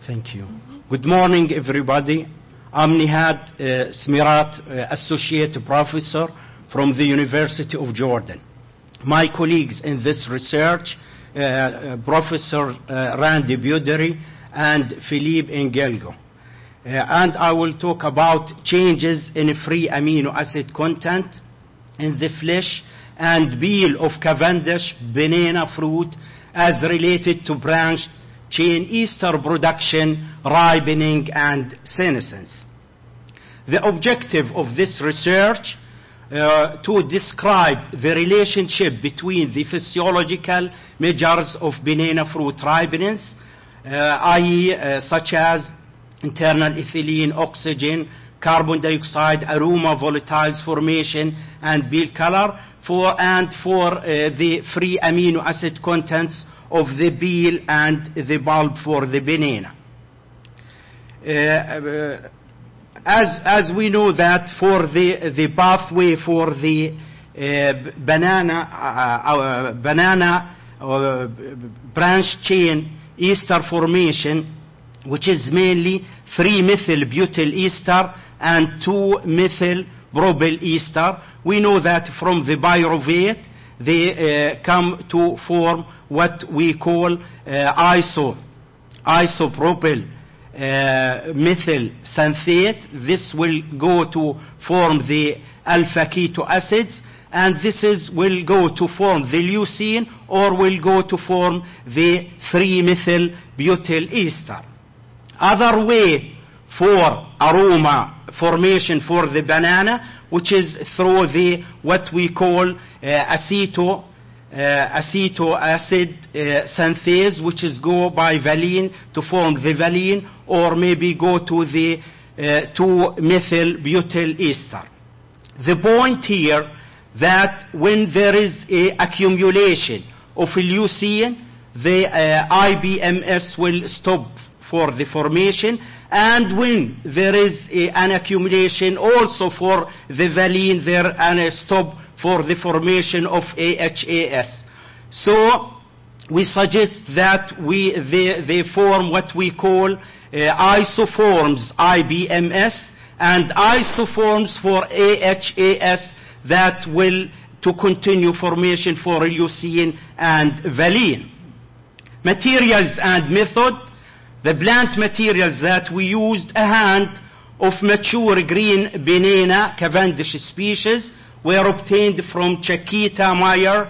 Thank you. Good morning, everybody. I'm Nihad Smirat, Associate Professor from the University of Jordan. My colleagues in this research, Professor Randy Buderi and Philippe Engelgo. And I will talk about changes in free amino acid content in the flesh and peel of Cavendish banana fruit as related to branched chain ester production, ripening, and senescence. The objective of this research to describe the relationship between the physiological measures of banana fruit ripeness, i.e. Such as internal ethylene, oxygen, carbon dioxide, aroma, volatiles formation, and peel color, for the free amino acid contents of the peel and the pulp for the banana. As we know that for the pathway for the banana branch chain ester formation, which is mainly 3-methyl-butyl ester and 2-methyl-propyl ester, we know that from the pyruvate they come to form what we call isopropyl methyl xanthate. This will go to form the alpha keto acids, and will go to form the leucine, or will go to form the 3-methyl-butyl ester. Other way for aroma formation for the banana, which is through the what we call aceto acid synthase, which is go by valine to form the valine, or maybe go to the 2-methyl-butyl ester. The point here that when there is a accumulation of leucine, the IBMS will stop for the formation, and when there is an accumulation also for the valine, there and a stop for the formation of AHAS. So we suggest that they form what we call isoforms IBMS and isoforms for AHAS that will to continue formation for leucine and valine. Materials and method. The plant materials that we used, a hand of mature green banana Cavendish species, were obtained from Chiquita Meyer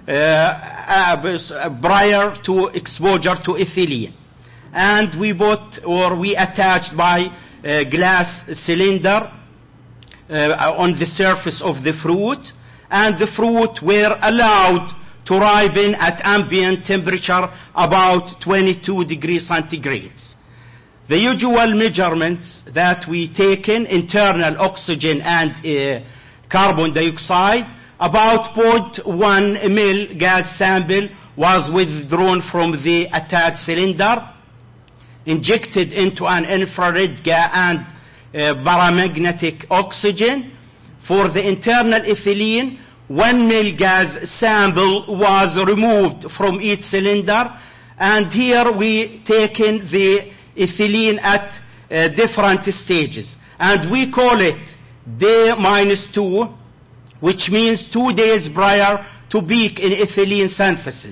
prior to exposure to ethylene. And we attached by a glass cylinder on the surface of the fruit, and the fruit were allowed to ripen at ambient temperature about 22 degrees centigrade. The usual measurements that we taken, internal oxygen and carbon dioxide, about 0.1 ml gas sample was withdrawn from the attached cylinder, injected into an infrared and paramagnetic oxygen. For the internal ethylene, 1 ml gas sample was removed from each cylinder, and here we taken the ethylene at different stages, and we call it day -2, which means 2 days prior to peak in ethylene synthesis.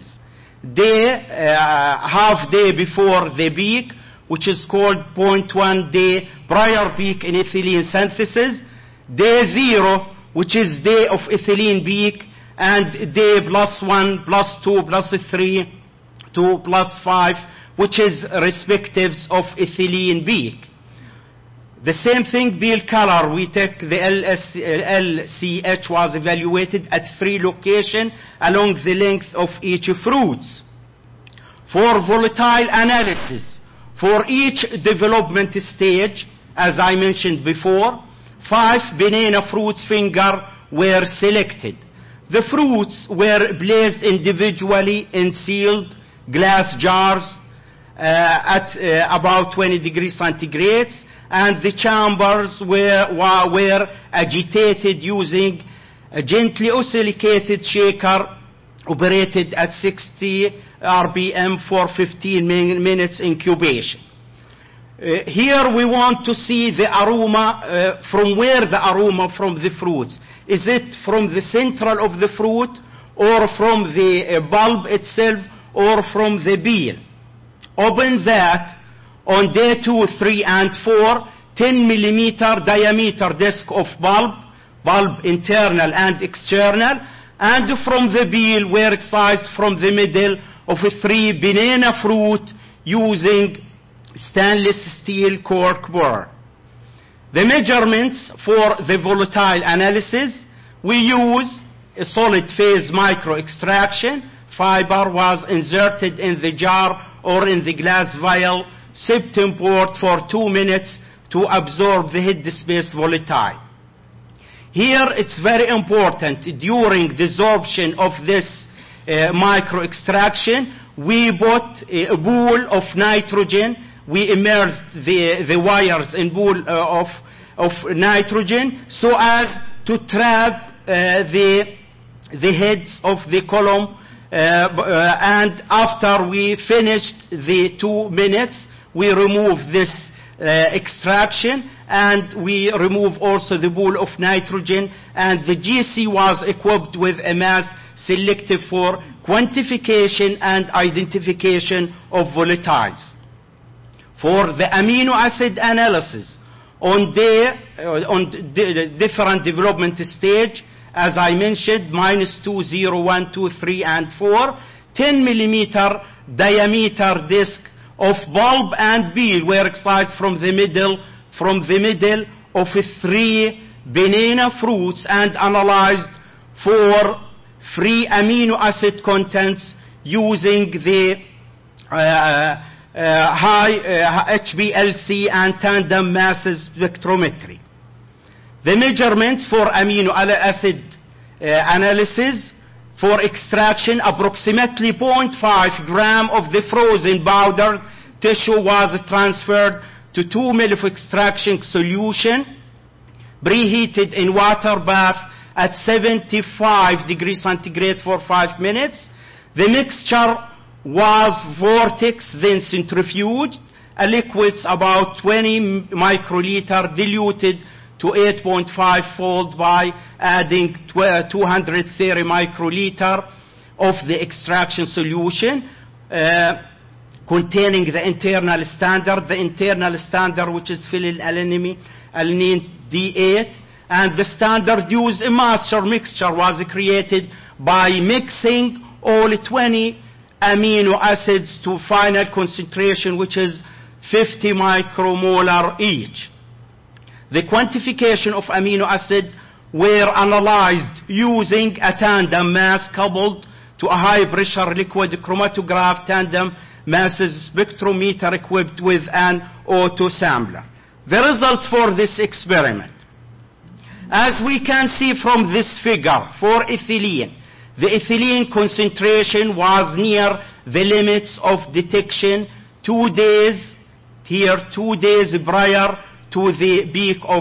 Half day before the peak, which is called 0.1 day prior peak in ethylene synthesis. Day 0, which is day of ethylene peak, and day +1, +2, +3, to +5, which is respectives of ethylene peak. The same thing, peel color. We take the LCH was evaluated at 3 locations along the length of each fruits. For volatile analysis, for each development stage, as I mentioned before, 5 banana fruits finger were selected. The fruits were placed individually in sealed glass jars at about 20 degrees centigrade, and the chambers were agitated using a gently oscillated shaker operated at 60 RPM for 15 minutes incubation. Here we want to see the aroma, from where the aroma from the fruits. Is it from the central of the fruit, or from the bulb itself, or from the peel? Open that. On day 2, 3, and 4, 10 millimeter diameter disc of bulb internal and external, and from the peel were excised from the middle of 3 banana fruit using stainless steel cork bore. The measurements for the volatile analysis, we use a solid phase micro extraction. Fiber was inserted in the jar or in the glass vial, septum port for 2 minutes to absorb the headspace volatile. Here it's very important, during desorption of this micro extraction, we put a pool of nitrogen. We immersed the wires in pool of nitrogen so as to trap the heads of the column, and after we finished the 2 minutes, we remove this extraction, and we remove also the pool of nitrogen, and the GC was equipped with a mass selective for quantification and identification of volatiles. For the amino acid analysis, on different development stage, as I mentioned, -2, 0, 1, 2, 3, and 4, 10 millimeter diameter disc of bulb and peel were excised from the middle of 3 banana fruits and analyzed for free amino acid contents using the high HPLC and tandem masses spectrometry. The measurements for amino acid analysis for extraction, approximately 0.5 gram of the frozen powdered tissue was transferred to 2 ml of extraction solution, preheated in water bath at 75 degrees centigrade for 5 minutes. The mixture was vortex, then centrifuged. A liquid about 20 microliter diluted to 8.5 fold by adding 230 microliter of the extraction solution containing the internal standard, which is phenylalanine D8, and the standard use master mixture was created by mixing all 20 amino acids to final concentration, which is 50 micromolar each. The quantification of amino acid were analyzed using a tandem mass coupled to a high pressure liquid chromatograph tandem masses spectrometer equipped with an auto sampler. The results for this experiment, as we can see from this figure, for ethylene, the ethylene concentration was near the limits of detection 2 days, here 2 days prior to the peak of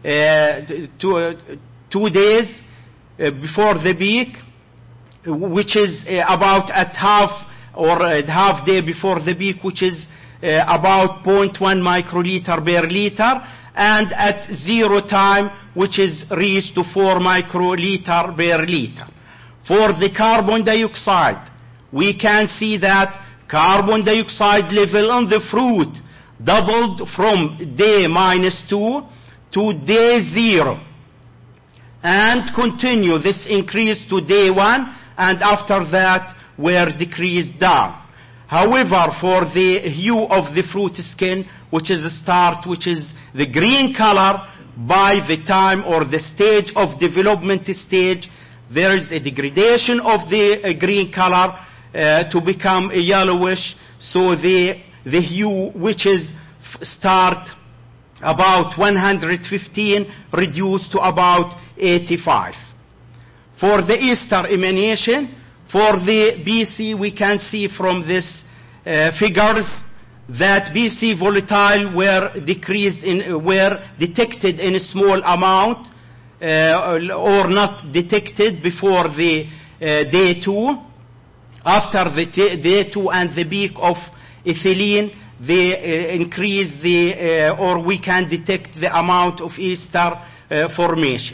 2 days before the peak, which is about at half or half day before the peak, which is about 0.1 microliter per liter, and at 0 time, which is reached to 4 microliter per liter. For the carbon dioxide, we can see that carbon dioxide level on the fruit doubled from day -2 to day 0, and continue this increase to day 1, and after that were decreased down. However, for the hue of the fruit skin, which is a start, which is the green color, by the time or the stage of development stage, there is a degradation of the green color to become a yellowish, so the hue, which is start about 115, reduced to about 85. For the ester emanation, for the BC, we can see from this figures that BC volatile were detected in a small amount or not detected before the day 2. After the day 2 and the peak of ethylene, increase or we can detect the amount of ester formation.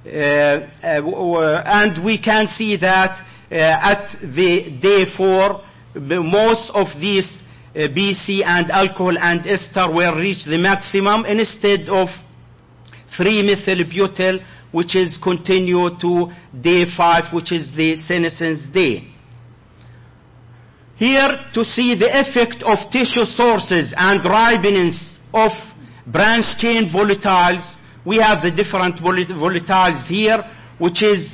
And we can see that at the day 4, most of these BC and alcohol and ester will reach the maximum instead of 3-methyl-butyl, which is continue to day 5, which is the senescence day. Here to see the effect of tissue sources and ripeness of branch chain volatiles, we have the different volatiles here, which is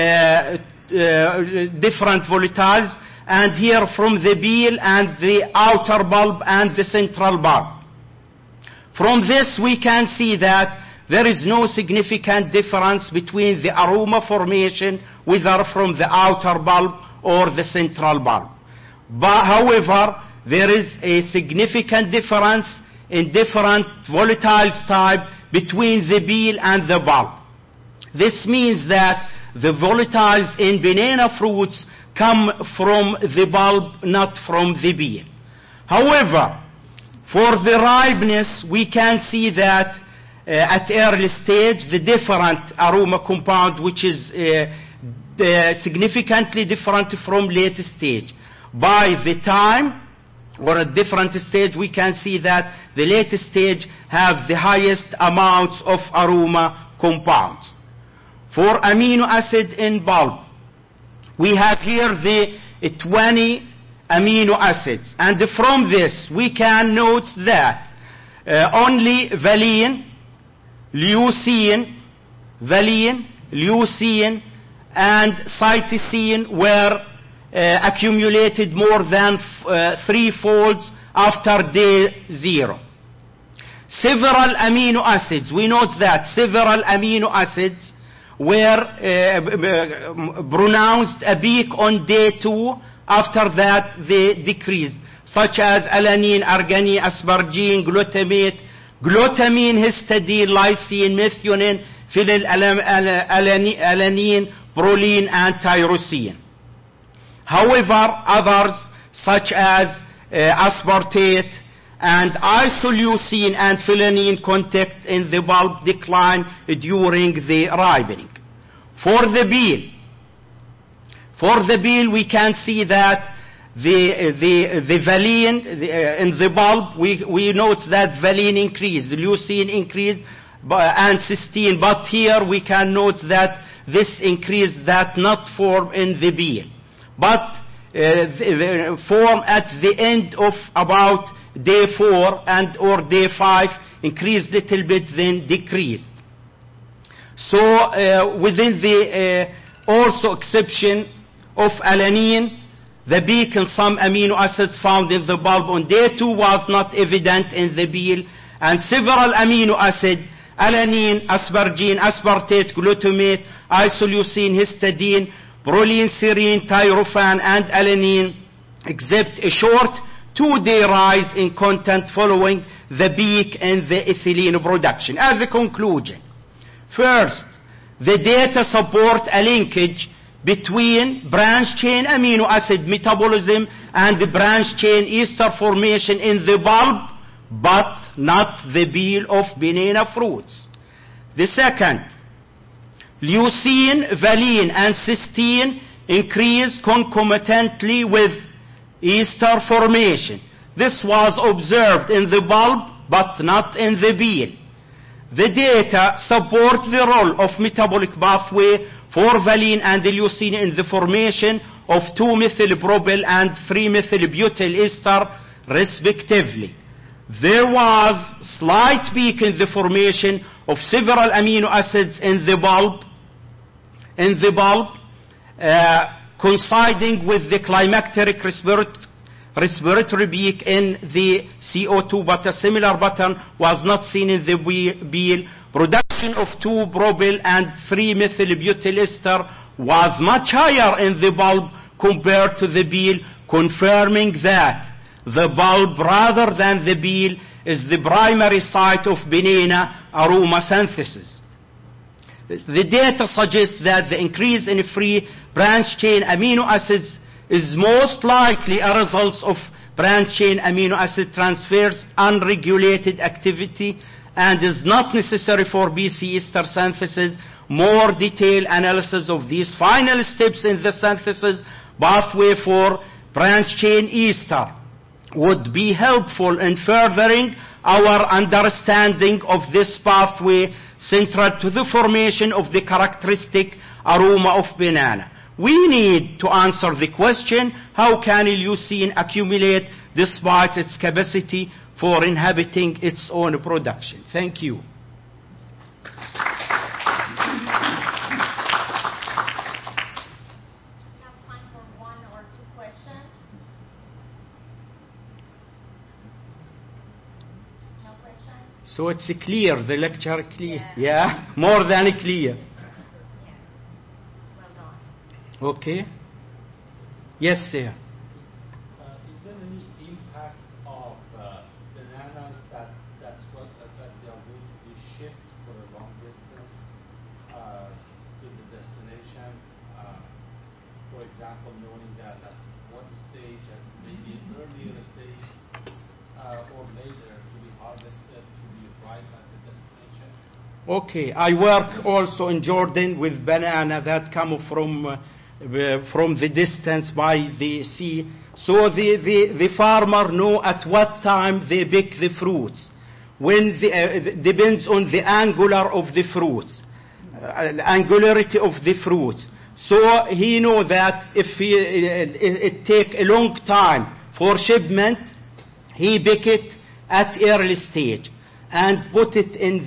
different volatiles, and here from the peel and the outer bulb and the central bulb. From this we can see that there is no significant difference between the aroma formation, whether from the outer bulb or the central bulb. But however, there is a significant difference in different volatiles type between the peel and the bulb. This means that the volatiles in banana fruits come from the bulb, not from the peel. However, for the ripeness, we can see that at early stage, the different aroma compound, which is significantly different from late stage. By the time or at different stage, we can see that the late stage have the highest amounts of aroma compounds. For amino acid in bulb, we have here the 20 amino acids, and from this we can note that only valine, leucine, and cytosine were accumulated more than 3 folds after day 0. Several amino acids, we note that several amino acids were pronounced a peak on day 2, after that they decreased, such as alanine, arginine, asparagine, glutamate, glutamine, histidine, lysine, methionine, phenylalanine, proline, and tyrosine. However, others such as aspartate and isoleucine and phenylalanine content in the bulb decline during the ripening. For the peel, we can see that the valine in the bulb, we note that valine increased, leucine increased, and cysteine, but here we can note that this increase that not form in the peel, but form at the end of about day 4 and or day 5, increased little bit, then decreased. So within the also exception of alanine, the peak in some amino acids found in the bulb on day 2 was not evident in the peel, and several amino acids, alanine, asparagine, aspartate, glutamate, isoleucine, histidine, proline, serine, tryptophan, and alanine, except a short 2-day rise in content following the peak in the ethylene production. As a conclusion, first, the data support a linkage between branch chain amino acid metabolism and the branch chain ester formation in the bulb, but not the peel of banana fruits. The second, leucine, valine, and cysteine increase concomitantly with ester formation. This was observed in the bulb, but not in the peel. The data support the role of metabolic pathway for valine and leucine in the formation of 2-methylpropyl and 3-methylbutyl ester, respectively. There was slight peak in the formation of several amino acids in the bulb, coinciding with the climacteric respiratory peak in the CO2, but a similar pattern was not seen in the peel. Production of 2-propyl and 3-methylbutyl ester was much higher in the bulb compared to the peel, confirming that the bulb rather than the peel is the primary site of banana aroma synthesis. The data suggests that the increase in free branch chain amino acids is most likely a result of branched-chain amino acid transfers, unregulated activity, and is not necessary for BC ester synthesis. More detailed analysis of these final steps in the synthesis pathway for branched-chain ester would be helpful in furthering our understanding of this pathway central to the formation of the characteristic aroma of banana. We need to answer the question, how can leucine accumulate despite its capacity for inhibiting its own production? Thank you. So it's clear, the lecture clear. Yeah, more than clear. Yeah. Well done. Okay. Yes, sir. Is there any impact of bananas that they are going to be shipped for a long distance to the destination? For example, knowing that at one stage, and maybe an earlier stage, or later, to be harvested, to be ripe at the destination? Okay, I work also in Jordan with banana that come from the distance by the sea. So the farmer know at what time they pick the fruits. When depends on the angular of the fruits, angularity of the fruits. So he know that if it take a long time for shipment, he pick it at early stage and put it in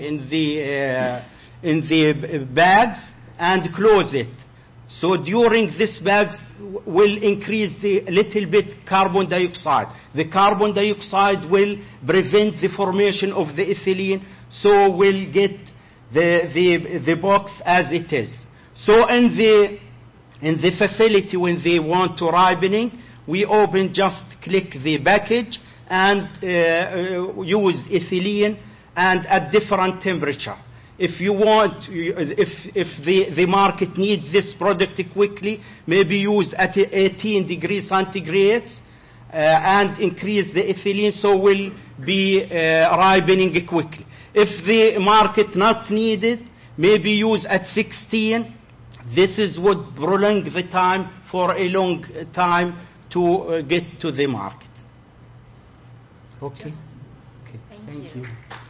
the bags and close it. So during this bags will increase the little bit carbon dioxide. The carbon dioxide will prevent the formation of the ethylene, so we'll get the box as it is. So in the facility when they want to ripening, we just click the package and use ethylene and at different temperature. If you want, if the market needs this product quickly, maybe use at 18 degrees centigrade and increase the ethylene, so will be ripening quickly. If the market not needed, maybe use at 16. This is would prolong the time for a long time to get to the market. Okay. Thank you.